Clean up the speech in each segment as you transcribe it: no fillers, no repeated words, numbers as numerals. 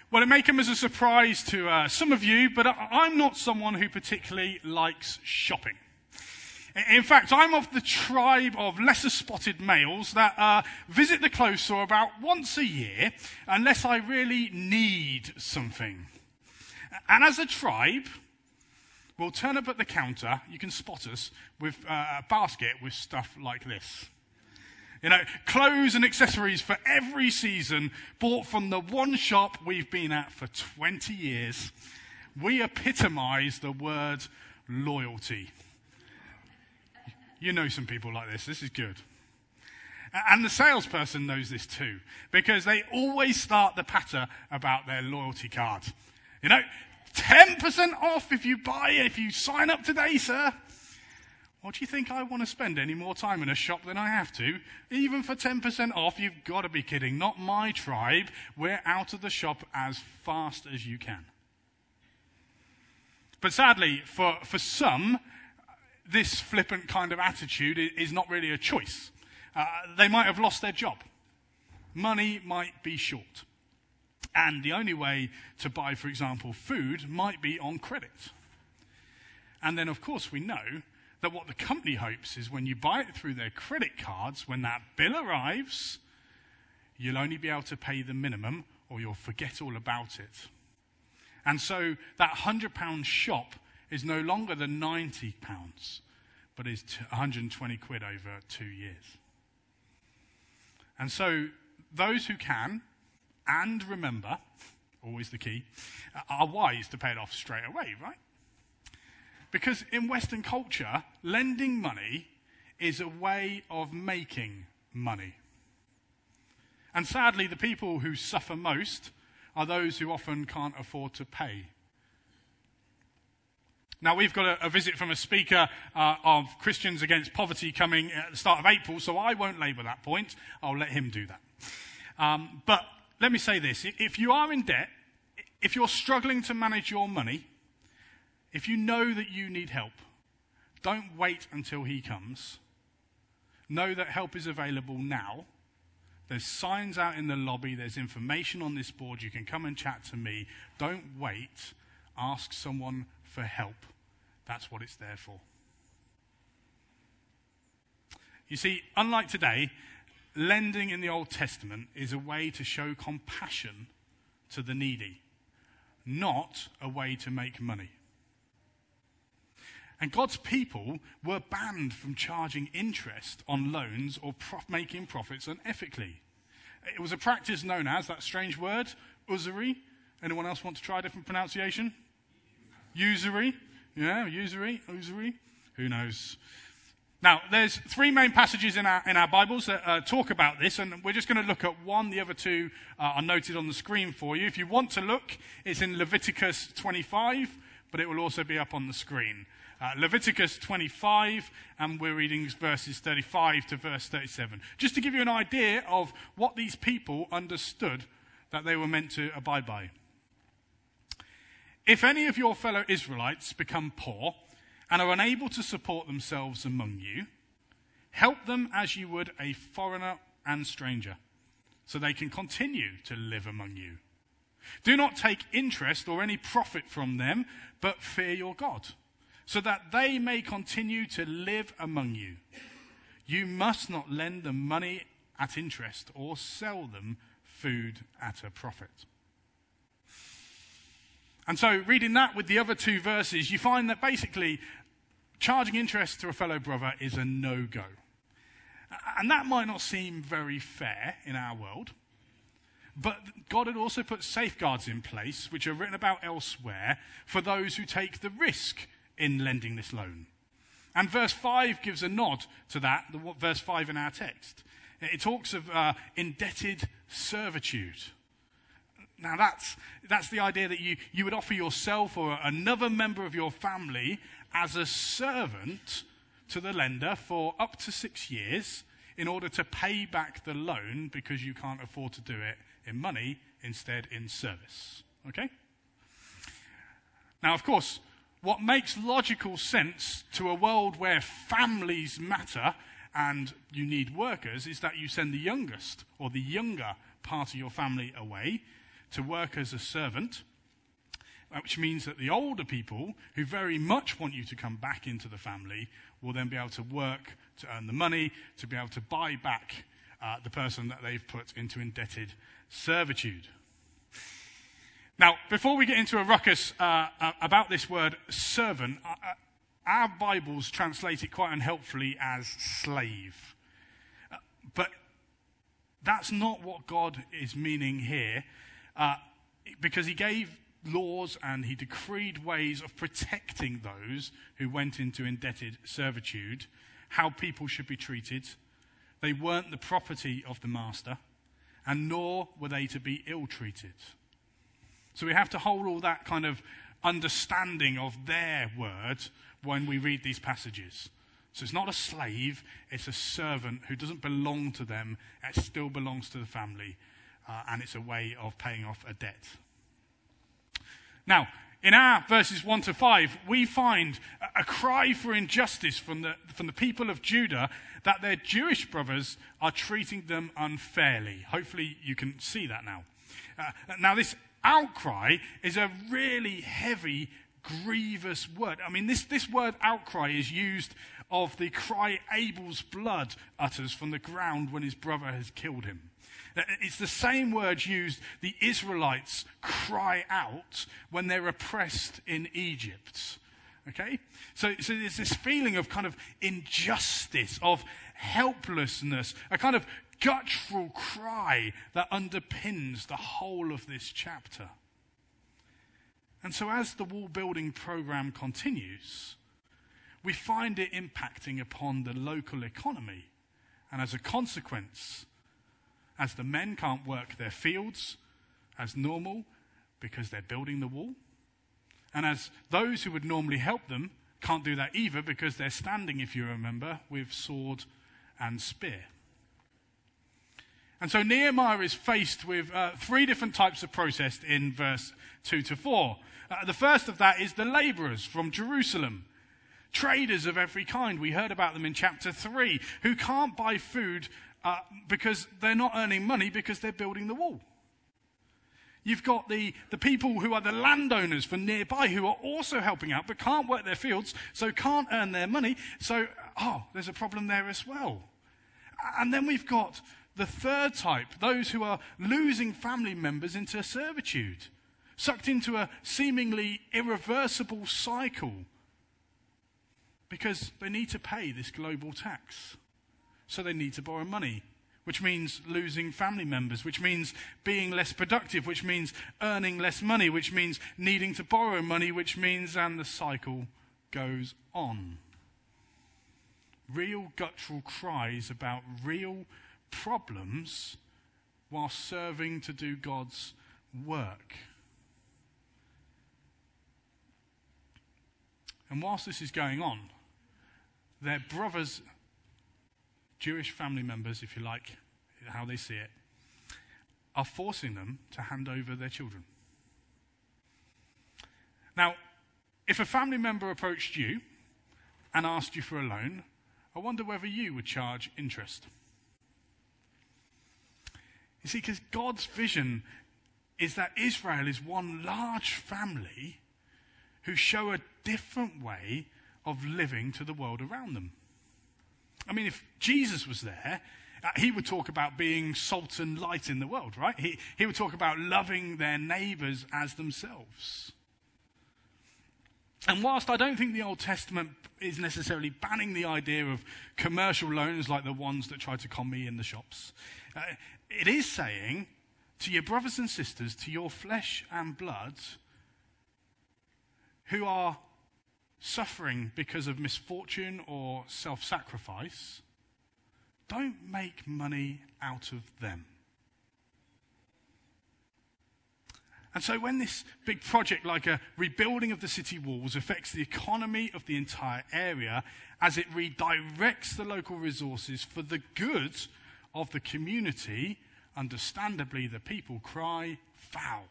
Well, it may come as a surprise to some of you, but I'm not someone who particularly likes shopping. In fact, I'm of the tribe of lesser-spotted males that visit the clothes store about once a year unless I really need something. And as a tribe, we'll turn up at the counter, you can spot us, with a basket with stuff like this. You know, clothes and accessories for every season, bought from the one shop we've been at for 20 years. We epitomise the word loyalty. You know some people like this. This is good. And the salesperson knows this too, because they always start the patter about their loyalty card. You know, 10% off if you sign up today, sir. What do you think I want to spend any more time in a shop than I have to? Even for 10% off, you've got to be kidding. Not my tribe. We're out of the shop as fast as you can. But sadly, for some, this flippant kind of attitude is not really a choice. They might have lost their job. Money might be short. And the only way to buy, for example, food might be on credit. And then, of course, we know that what the company hopes is when you buy it through their credit cards, when that bill arrives, you'll only be able to pay the minimum or you'll forget all about it. And so that £100 shop is no longer the £90, but is 120 quid over 2 years. And so those who can, and remember, always the key, are wise to pay it off straight away, right? Because in Western culture, lending money is a way of making money. And sadly, the people who suffer most are those who often can't afford to pay. Now, we've got a visit from a speaker of Christians Against Poverty coming at the start of April, so I won't labour that point. I'll let him do that. But let me say this. If you are in debt, if you're struggling to manage your money, if you know that you need help, don't wait until he comes. Know that help is available now. There's signs out in the lobby. There's information on this board. You can come and chat to me. Don't wait. Ask someone for help. That's what it's there for. You see, unlike today, lending in the Old Testament is a way to show compassion to the needy, not a way to make money. And God's people were banned from charging interest on loans or making profits unethically. It was a practice known as, that strange word, usury. Anyone else want to try a different pronunciation? Usury. Yeah, usury. Who knows? Now, there's 3 main passages in our Bibles that talk about this, and we're just going to look at one. The other 2 are noted on the screen for you. If you want to look, it's in Leviticus 25, but it will also be up on the screen. Leviticus 25, and we're reading verses 35 to verse 37. Just to give you an idea of what these people understood that they were meant to abide by. If any of your fellow Israelites become poor and are unable to support themselves among you, help them as you would a foreigner and stranger, so they can continue to live among you. Do not take interest or any profit from them, but fear your God, so that they may continue to live among you. You must not lend them money at interest or sell them food at a profit. And so, reading that with the other 2 verses, you find that basically charging interest to a fellow brother is a no-go. And that might not seem very fair in our world, but God had also put safeguards in place, which are written about elsewhere, for those who take the risk in lending this loan. And verse 5 gives a nod to that, verse 5 in our text. It talks of indebted servitude. Now that's the idea that you would offer yourself or another member of your family as a servant to the lender for up to 6 years in order to pay back the loan because you can't afford to do it in money, instead in service. Okay? Now, of course, what makes logical sense to a world where families matter and you need workers is that you send the youngest or the younger part of your family away to work as a servant, which means that the older people who very much want you to come back into the family will then be able to work to earn the money, to be able to buy back the person that they've put into indebted servitude. Now, before we get into a ruckus about this word servant, our Bibles translate it quite unhelpfully as slave. But that's not what God is meaning here, because he gave laws and he decreed ways of protecting those who went into indebted servitude, how people should be treated. They weren't the property of the master, and nor were they to be ill-treated. So we have to hold all that kind of understanding of their word when we read these passages. So it's not a slave, it's a servant who doesn't belong to them, it still belongs to the family, and it's a way of paying off a debt. Now, in our verses 1 to 5, we find a cry for injustice from the people of Judah that their Jewish brothers are treating them unfairly. Hopefully you can see that now. Now, this outcry is a really heavy, grievous word. I mean, this word outcry is used of the cry Abel's blood utters from the ground when his brother has killed him. It's the same word used, the Israelites cry out when they're oppressed in Egypt. Okay? So there's this feeling of kind of injustice, of helplessness, a kind of guttural cry that underpins the whole of this chapter. And so as the wall building program continues, we find it impacting upon the local economy. And as a consequence, as the men can't work their fields as normal because they're building the wall, and as those who would normally help them can't do that either because they're standing, if you remember, with sword and spear. And so Nehemiah is faced with three different types of protest in verse 2 to 4. The first of that is the laborers from Jerusalem. Traders of every kind. We heard about them in chapter 3, who can't buy food because they're not earning money because they're building the wall. You've got the people who are the landowners from nearby who are also helping out but can't work their fields, so can't earn their money. So, there's a problem there as well. And then we've got the third type, those who are losing family members into servitude, sucked into a seemingly irreversible cycle because they need to pay this global tax. So they need to borrow money, which means losing family members, which means being less productive, which means earning less money, which means needing to borrow money, which means, and the cycle goes on. Real guttural cries about real problems while serving to do God's work. And whilst this is going on, their brothers, Jewish family members, if you like, how they see it, are forcing them to hand over their children. Now, if a family member approached you and asked you for a loan, I wonder whether you would charge interest. You see, because God's vision is that Israel is one large family who show a different way of living to the world around them. I mean, if Jesus was there, he would talk about being salt and light in the world, right? He would talk about loving their neighbours as themselves. And whilst I don't think the Old Testament is necessarily banning the idea of commercial loans like the ones that try to con me in the shops, it is saying to your brothers and sisters, to your flesh and blood, who are suffering because of misfortune or self-sacrifice, don't make money out of them. And so when this big project, like a rebuilding of the city walls, affects the economy of the entire area, as it redirects the local resources for the good of the community, understandably the people cry foul.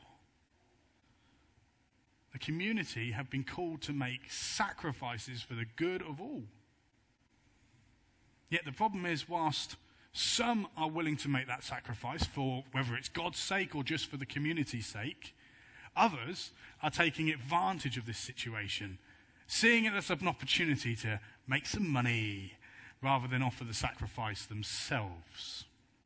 The community have been called to make sacrifices for the good of all. Yet the problem is, whilst Some are willing to make that sacrifice for whether it's God's sake or just for the community's sake. Others are taking advantage of this situation, seeing it as an opportunity to make some money rather than offer the sacrifice themselves.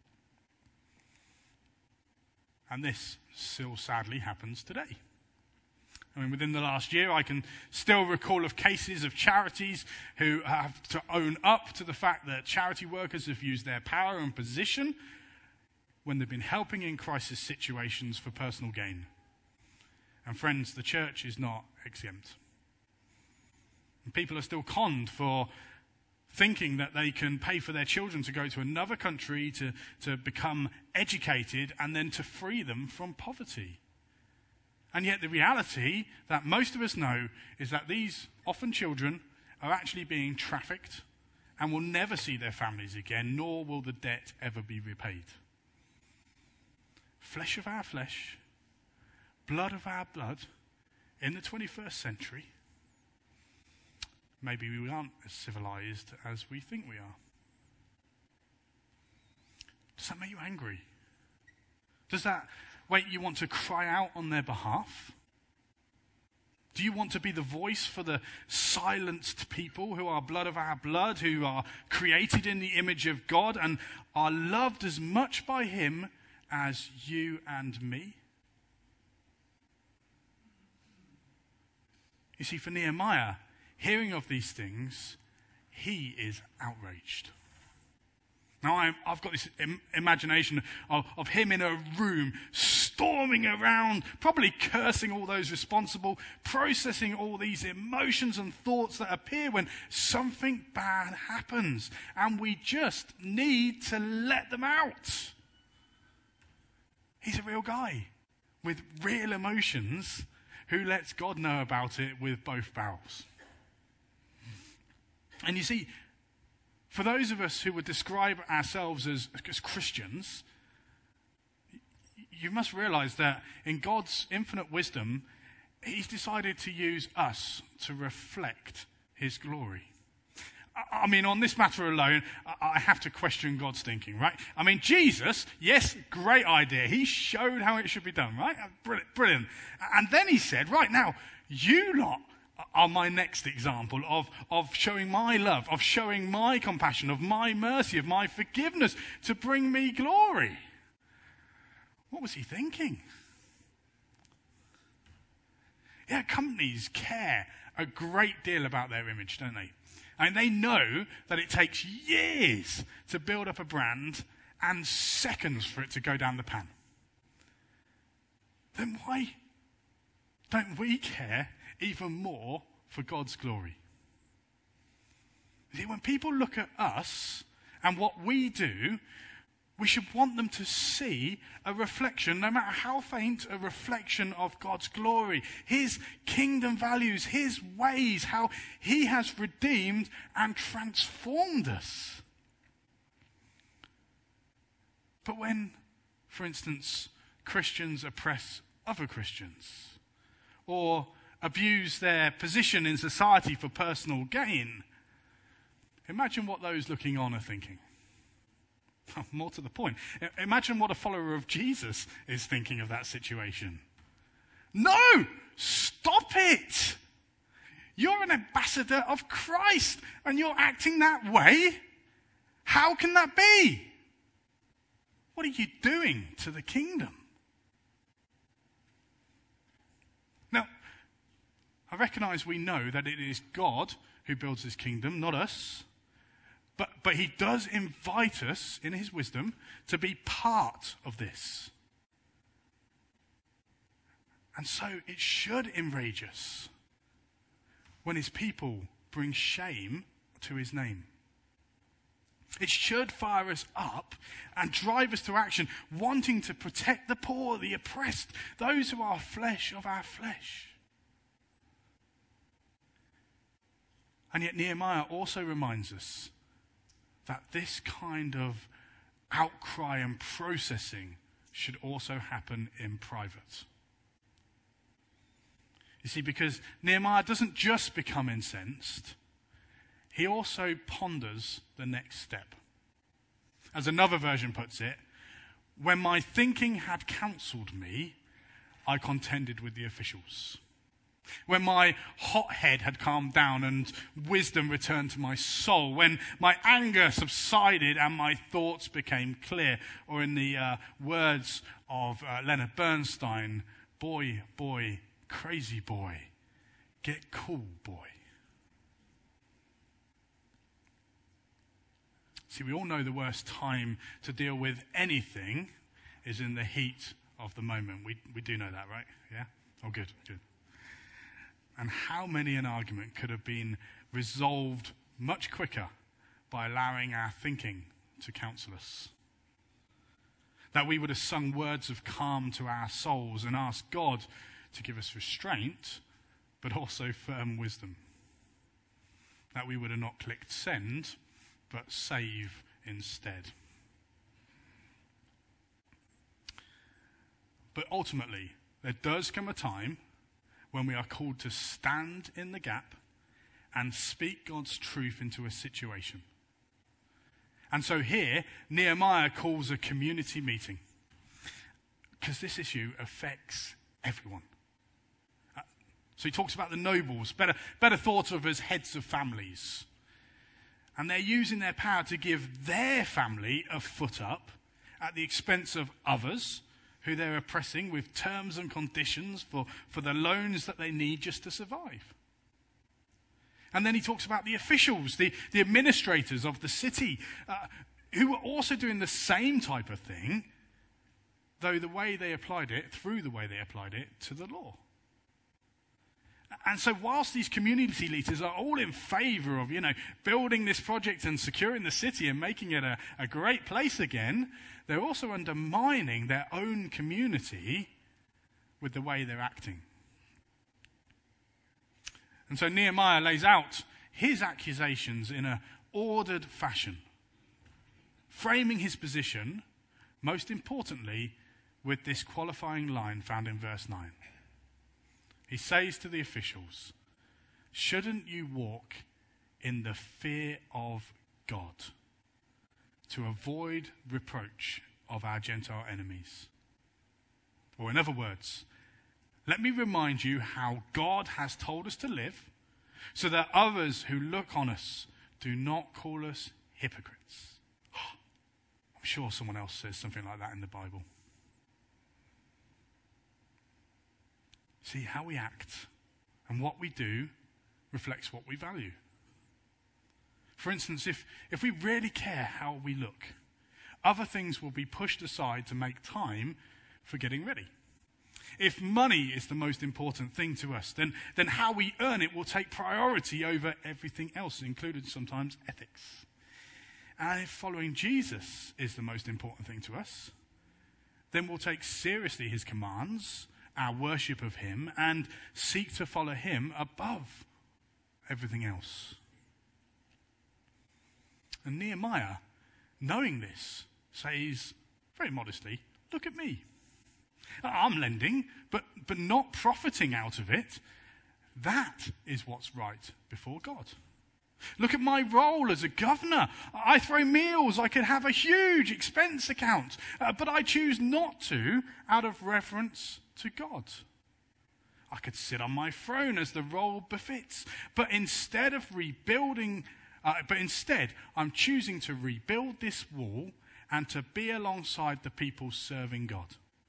And this still sadly happens today. I mean, within the last year, I can still recall of cases of charities who have to own up to the fact that charity workers have used their power and position when they've been helping in crisis situations for personal gain. And friends, the church is not exempt. And people are still conned for thinking that they can pay for their children to go to another country to become educated and then to free them from poverty. And yet the reality that most of us know is that these often children are actually being trafficked and will never see their families again, nor will the debt ever be repaid. Flesh of our flesh, blood of our blood, in the 21st century, maybe we aren't as civilized as we think we are. Does that make you angry? Does that make you want to cry out on their behalf? Do you want to be the voice for the silenced people who are blood of our blood, who are created in the image of God and are loved as much by Him as you and me? You see, for Nehemiah, hearing of these things, he is outraged. Now, I've got this imagination of him in a room, storming around, probably cursing all those responsible, processing all these emotions and thoughts that appear when something bad happens. And we just need to let them out. He's a real guy with real emotions who lets God know about it with both barrels. And you see, for those of us who would describe ourselves as Christians, you must realize that in God's infinite wisdom, He's decided to use us to reflect His glory. I mean, on this matter alone, I have to question God's thinking, right? I mean, Jesus, yes, great idea. He showed how it should be done, right? Brilliant. And then He said, right now, you lot are my next example of showing my love, of showing my compassion, of my mercy, of my forgiveness to bring me glory. What was He thinking? Yeah, companies care a great deal about their image, don't they? And they know that it takes years to build up a brand and seconds for it to go down the pan. Then why don't we care even more for God's glory? You see, when people look at us and what we do, we should want them to see a reflection, no matter how faint, a reflection of God's glory, His kingdom values, His ways, how He has redeemed and transformed us. But when, for instance, Christians oppress other Christians, or abuse their position in society for personal gain, imagine what those looking on are thinking. More to the point, imagine what a follower of Jesus is thinking of that situation. No! Stop it! You're an ambassador of Christ, and you're acting that way? How can that be? What are you doing to the kingdom? Now, I recognize we know that it is God who builds His kingdom, not us. But He does invite us, in His wisdom, to be part of this. And so it should enrage us when His people bring shame to His name. It should fire us up and drive us to action, wanting to protect the poor, the oppressed, those who are flesh of our flesh. And yet Nehemiah also reminds us that this kind of outcry and processing should also happen in private. You see, because Nehemiah doesn't just become incensed, he also ponders the next step. As another version puts it, when my thinking had counselled me, I contended with the officials. When my hot head had calmed down and wisdom returned to my soul, when my anger subsided and my thoughts became clear, or in the words of Leonard Bernstein, boy, boy, crazy boy, get cool, boy. See, we all know the worst time to deal with anything is in the heat of the moment. We do know that, right? Yeah? Oh, good. And how many an argument could have been resolved much quicker by allowing our thinking to counsel us? That we would have sung words of calm to our souls and asked God to give us restraint, but also firm wisdom. That we would have not clicked send, but save instead. But ultimately, there does come a time when we are called to stand in the gap and speak God's truth into a situation. And so here, Nehemiah calls a community meeting, because this issue affects everyone. So he talks about the nobles, better thought of as heads of families. And they're using their power to give their family a foot up at the expense of others who they're oppressing with terms and conditions for the loans that they need just to survive. And then he talks about the officials, the administrators of the city, who were also doing the same type of thing, through the way they applied it to the law. And so whilst these community leaders are all in favour of, building this project and securing the city and making it a great place again, they're also undermining their own community with the way they're acting. And so Nehemiah lays out his accusations in an ordered fashion, framing his position, most importantly, with this qualifying line found in verse 9. He says to the officials, shouldn't you walk in the fear of God to avoid reproach of our Gentile enemies? Or in other words, let me remind you how God has told us to live so that others who look on us do not call us hypocrites. I'm sure someone else says something like that in the Bible. See, how we act and what we do reflects what we value. For instance, if we really care how we look, other things will be pushed aside to make time for getting ready. If money is the most important thing to us, then how we earn it will take priority over everything else, including sometimes ethics. And if following Jesus is the most important thing to us, then we'll take seriously his commands, our worship of him, and seek to follow him above everything else. And Nehemiah, knowing this, says very modestly, look at me. I'm lending, but not profiting out of it. That is what's right before God. Look at my role as a governor. I throw meals. I could have a huge expense account, but I choose not to out of reverence to God. I could sit on my throne as the role befits, but instead I'm choosing to rebuild this wall and to be alongside the people serving God.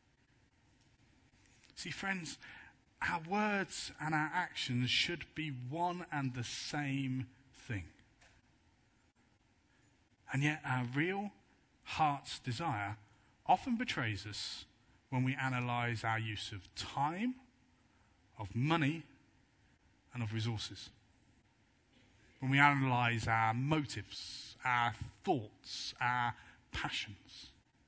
See, friends, our words and our actions should be one and the same thing. And yet our real heart's desire often betrays us when we analyze our use of time, of money, and of resources. When we analyze our motives, our thoughts, our passions.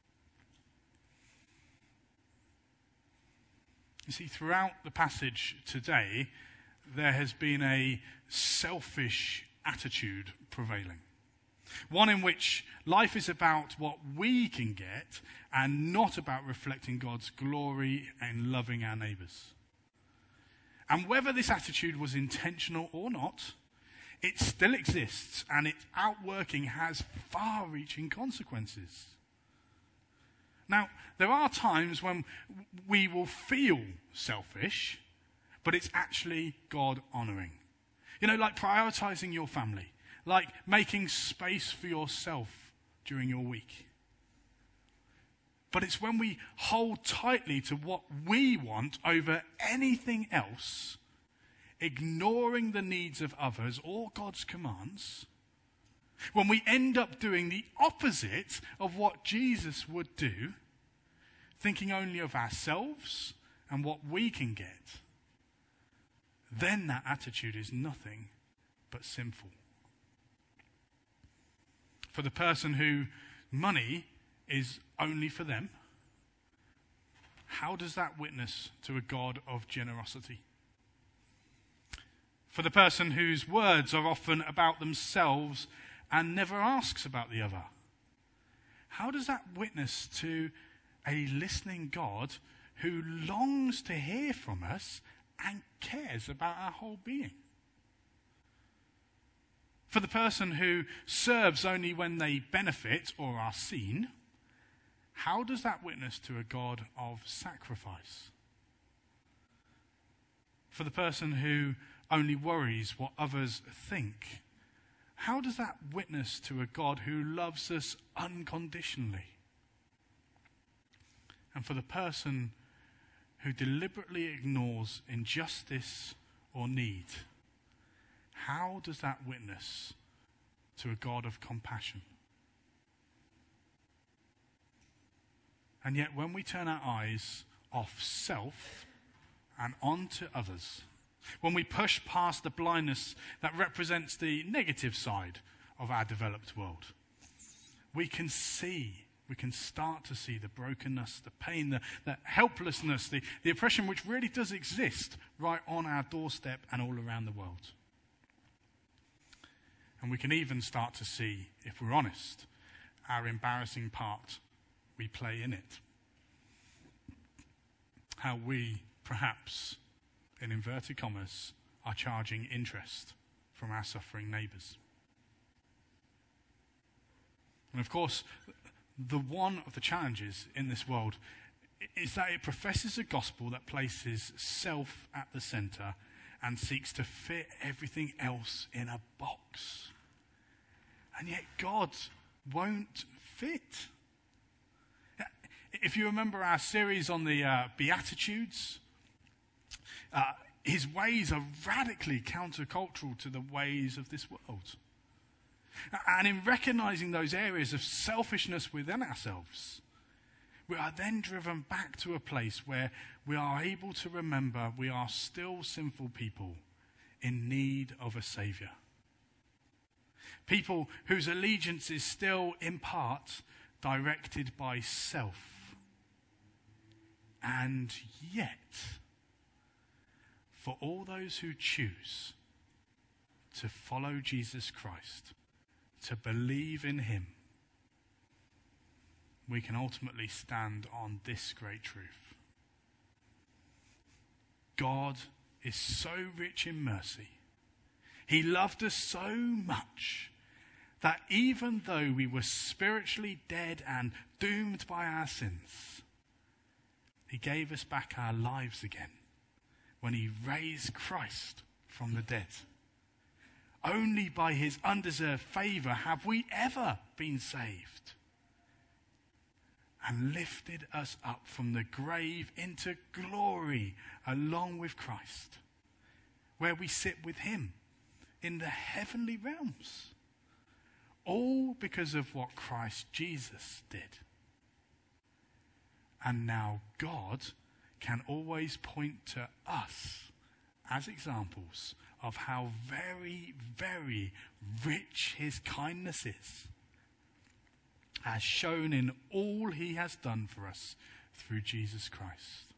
You see, throughout the passage today, there has been a selfish attitude prevailing. One in which life is about what we can get and not about reflecting God's glory and loving our neighbours. And whether this attitude was intentional or not, it still exists, and its outworking has far-reaching consequences. Now, there are times when we will feel selfish, but it's actually God-honoring. You know, like prioritizing your family, like making space for yourself during your week. But it's when we hold tightly to what we want over anything else, ignoring the needs of others or God's commands, when we end up doing the opposite of what Jesus would do, thinking only of ourselves and what we can get, then that attitude is nothing but sinful. For the person who money is only for them, how does that witness to a God of generosity? For the person whose words are often about themselves and never asks about the other, how does that witness to a listening God who longs to hear from us and cares about our whole being? For the person who serves only when they benefit or are seen, how does that witness to a God of sacrifice? For the person who only worries what others think, how does that witness to a God who loves us unconditionally? And for the person who deliberately ignores injustice or need, how does that witness to a God of compassion? And yet when we turn our eyes off self and onto others, when we push past the blindness that represents the negative side of our developed world, we can start to see the brokenness, the pain, the helplessness, the oppression which really does exist right on our doorstep and all around the world. And we can even start to see, if we're honest, our embarrassing part we play in it. How we, perhaps, in inverted commas, are charging interest from our suffering neighbours. And of course, the one of the challenges in this world is that it professes a gospel that places self at the centre and seeks to fit everything else in a box. And yet God won't fit. If you remember our series on the Beatitudes, his ways are radically countercultural to the ways of this world. And in recognizing those areas of selfishness within ourselves, we are then driven back to a place where we are able to remember we are still sinful people in need of a saviour. People whose allegiance is still, in part, directed by self. And yet, for all those who choose to follow Jesus Christ, to believe in him, we can ultimately stand on this great truth. God is so rich in mercy. He loved us so much that even though we were spiritually dead and doomed by our sins, he gave us back our lives again when he raised Christ from the dead. Only by his undeserved favour have we ever been saved, and lifted us up from the grave into glory along with Christ, where we sit with him in the heavenly realms. All because of what Christ Jesus did. And now God can always point to us as examples of how very, very rich his kindness is, as shown in all he has done for us through Jesus Christ.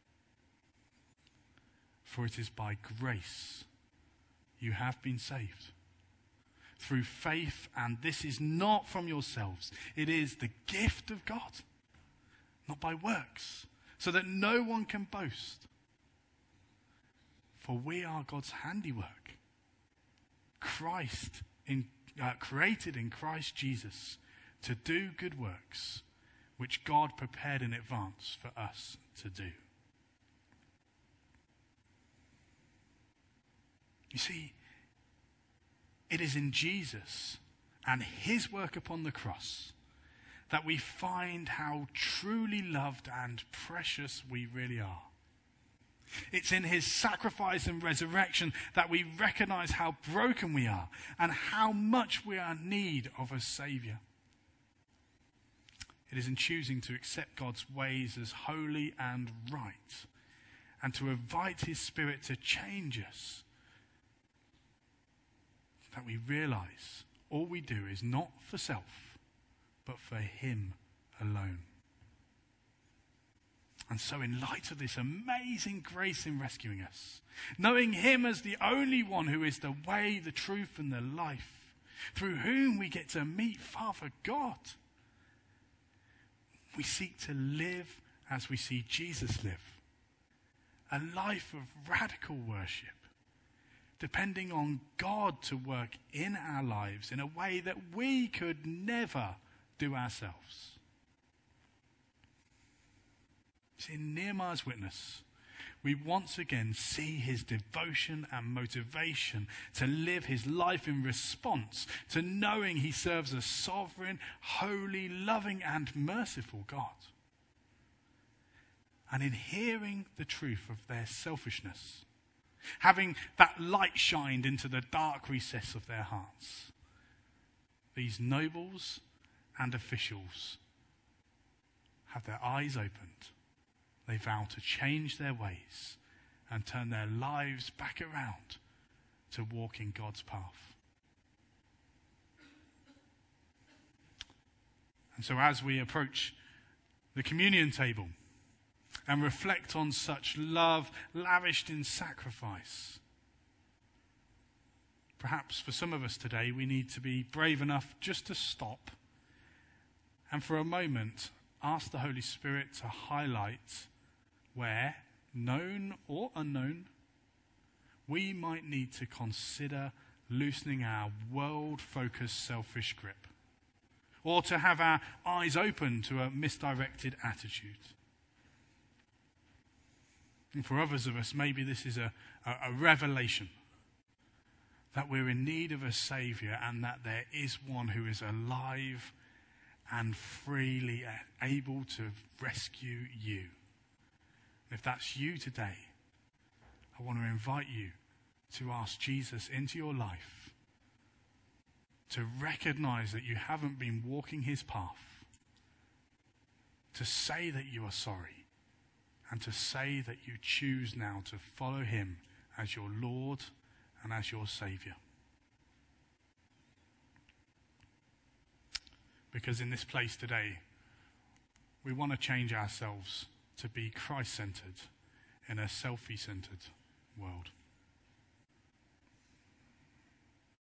For it is by grace you have been saved, through faith, and this is not from yourselves. It is the gift of God, not by works, so that no one can boast. For we are God's handiwork, created in Christ Jesus to do good works, which God prepared in advance for us to do. You see, it is in Jesus and his work upon the cross that we find how truly loved and precious we really are. It's in his sacrifice and resurrection that we recognize how broken we are and how much we are in need of a Saviour. It is in choosing to accept God's ways as holy and right and to invite his Spirit to change us that we realize all we do is not for self, but for him alone. And so in light of this amazing grace in rescuing us, knowing him as the only one who is the way, the truth, and the life, through whom we get to meet Father God, we seek to live as we see Jesus live. A life of radical worship, depending on God to work in our lives in a way that we could never do ourselves. See, in Nehemiah's witness, we once again see his devotion and motivation to live his life in response to knowing he serves a sovereign, holy, loving, and merciful God. And in hearing the truth of their selfishness, having that light shined into the dark recess of their hearts, these nobles and officials have their eyes opened. They vow to change their ways and turn their lives back around to walk in God's path. And so as we approach the communion table and reflect on such love lavished in sacrifice, perhaps for some of us today we need to be brave enough just to stop and for a moment ask the Holy Spirit to highlight where, known or unknown, we might need to consider loosening our world-focused selfish grip, or to have our eyes open to a misdirected attitude. And for others of us, maybe this is a revelation that we're in need of a Saviour and that there is one who is alive and freely able to rescue you. If that's you today, I want to invite you to ask Jesus into your life, to recognize that you haven't been walking his path, to say that you are sorry, and to say that you choose now to follow him as your Lord and as your Saviour. Because in this place today, we want to change ourselves to be Christ-centered in a selfie-centered world.